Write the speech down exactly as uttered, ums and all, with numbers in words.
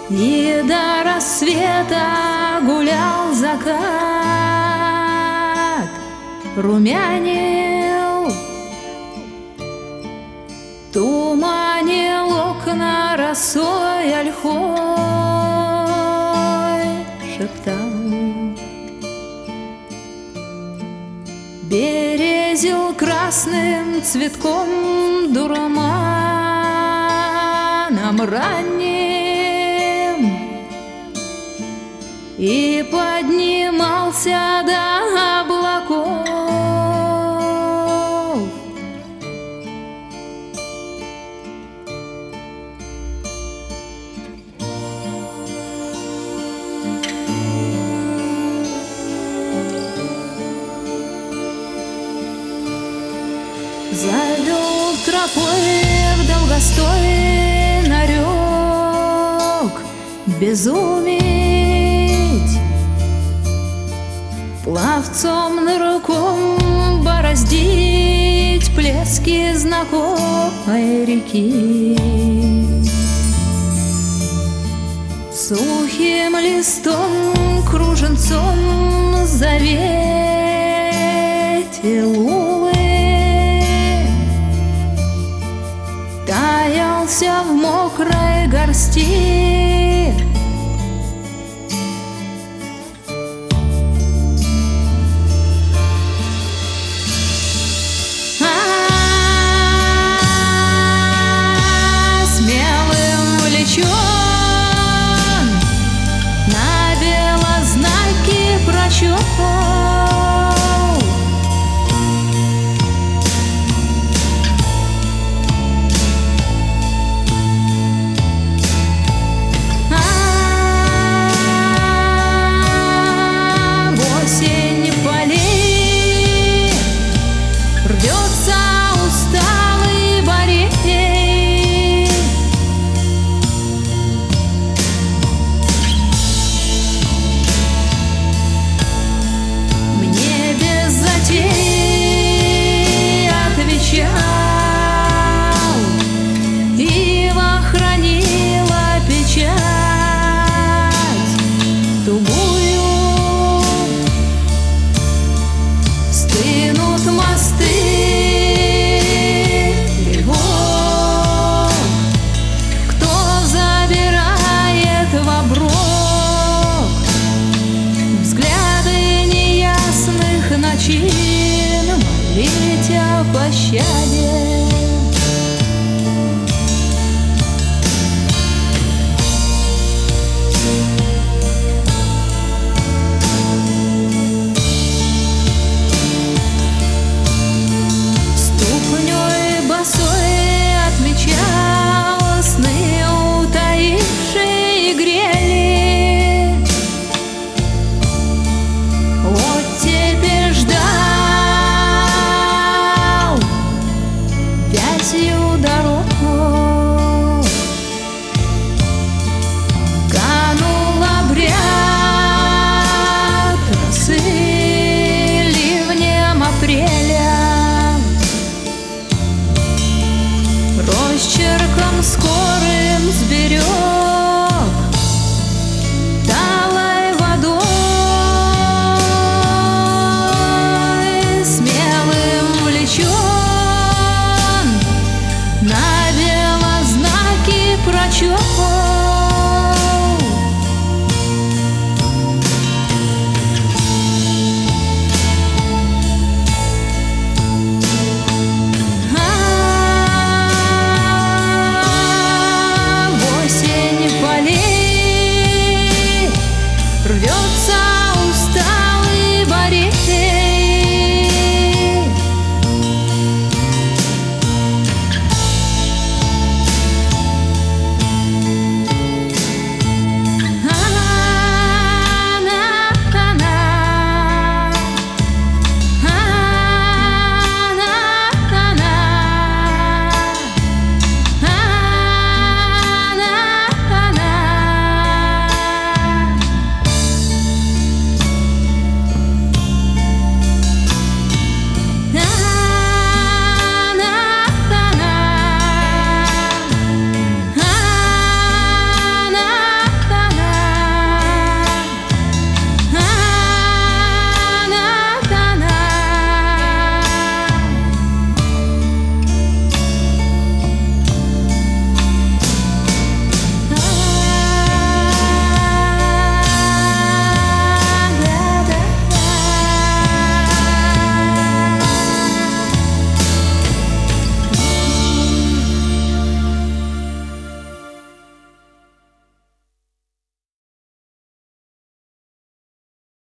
И до рассвета гулял закат, румянил, туманил окна росой ольхой, шептал, березил красным цветком дурманом ранним, и поднимался до облаков. Завел тропой в долгостой нарек безуметь, пловцом нырком бороздить плески знакомой реки. Сухим листом круженцом заветил улыб, таялся в мокрой горсти. А-а-а, смелым влечен на белознаки прочел. Усталый борей, мне без затей отвечал, ива хранила печать тугую. Стынут мосты, молить о пощаде. Ступней босой отмечал сны утаившие грели. Вот теперь ждал вязью дорогу, канул обряд росы ливнем апреля, росчерком скорым сберег талой водой, смелым влечен на белознаки прочел.